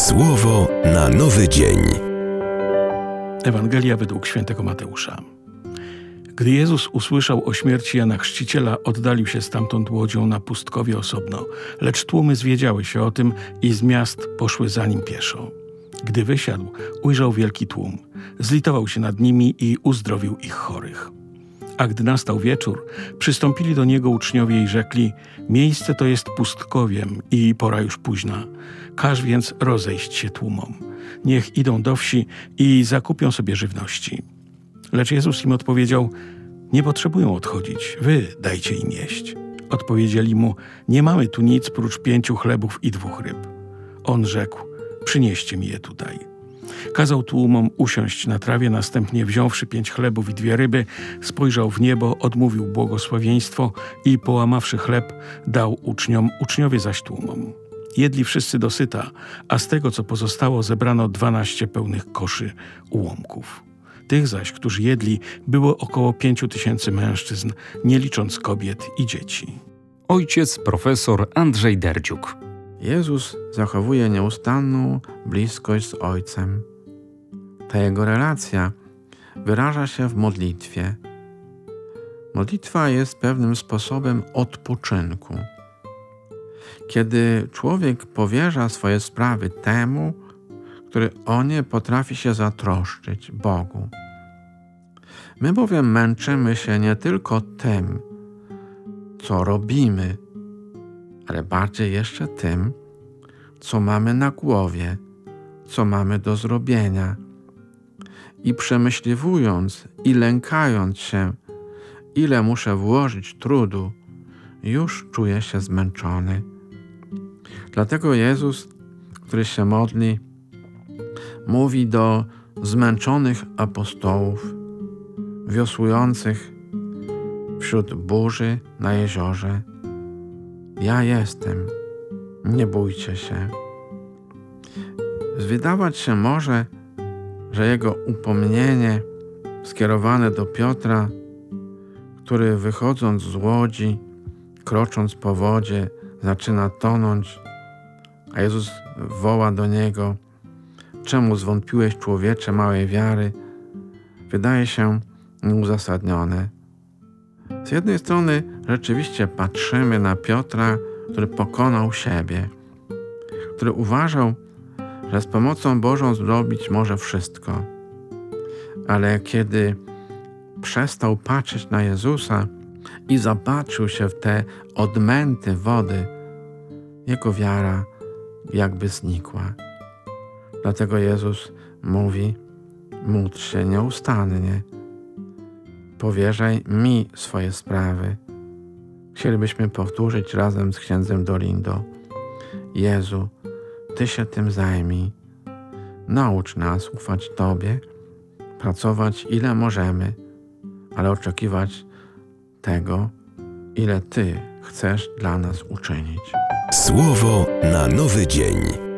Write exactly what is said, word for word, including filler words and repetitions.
Słowo na nowy dzień. Ewangelia według świętego Mateusza. Gdy Jezus usłyszał o śmierci Jana Chrzciciela, oddalił się stamtąd łodzią na pustkowie osobno, lecz tłumy zwiedziały się o tym i z miast poszły za nim pieszo. Gdy wysiadł, ujrzał wielki tłum, zlitował się nad nimi i uzdrowił ich chorych. A gdy nastał wieczór, przystąpili do niego uczniowie i rzekli: miejsce to jest pustkowiem i pora już późna. Każ więc rozejść się tłumom. Niech idą do wsi i zakupią sobie żywności. Lecz Jezus im odpowiedział: nie potrzebują odchodzić, wy dajcie im jeść. Odpowiedzieli mu: nie mamy tu nic prócz pięciu chlebów i dwóch ryb. On rzekł: przynieście mi je tutaj. Kazał tłumom usiąść na trawie, następnie wziąwszy pięć chlebów i dwie ryby, spojrzał w niebo, odmówił błogosławieństwo i połamawszy chleb, dał uczniom, uczniowie zaś tłumom. Jedli wszyscy dosyta, a z tego, co pozostało, zebrano dwanaście pełnych koszy ułomków. Tych zaś, którzy jedli, było około pięciu tysięcy mężczyzn, nie licząc kobiet i dzieci. Ojciec profesor Andrzej Derdziuk. Jezus zachowuje nieustanną bliskość z Ojcem. Ta Jego relacja wyraża się w modlitwie. Modlitwa jest pewnym sposobem odpoczynku. Kiedy człowiek powierza swoje sprawy temu, który o nie potrafi się zatroszczyć, Bogu. My bowiem męczymy się nie tylko tym, co robimy, ale bardziej jeszcze tym, co mamy na głowie, co mamy do zrobienia. I przemyśliwując i lękając się, ile muszę włożyć trudu, już czuję się zmęczony. Dlatego Jezus, który się modli, mówi do zmęczonych apostołów, wiosłujących wśród burzy na jeziorze: ja jestem, nie bójcie się. Wydawać się może, że jego upomnienie skierowane do Piotra, który wychodząc z łodzi, krocząc po wodzie, zaczyna tonąć, a Jezus woła do niego: czemu zwątpiłeś, człowiecze małej wiary? Wydaje się nieuzasadnione. Z jednej strony rzeczywiście patrzymy na Piotra, który pokonał siebie, który uważał, że z pomocą Bożą zrobić może wszystko. Ale kiedy przestał patrzeć na Jezusa i zapatrzył się w te odmęty wody, jego wiara jakby znikła. Dlatego Jezus mówi: módl się nieustannie, powierzaj mi swoje sprawy. Chcielibyśmy powtórzyć razem z księdzem Dolindo: Jezu, Ty się tym zajmij. Naucz nas ufać Tobie, pracować ile możemy, ale oczekiwać tego, ile Ty chcesz dla nas uczynić. Słowo na nowy dzień.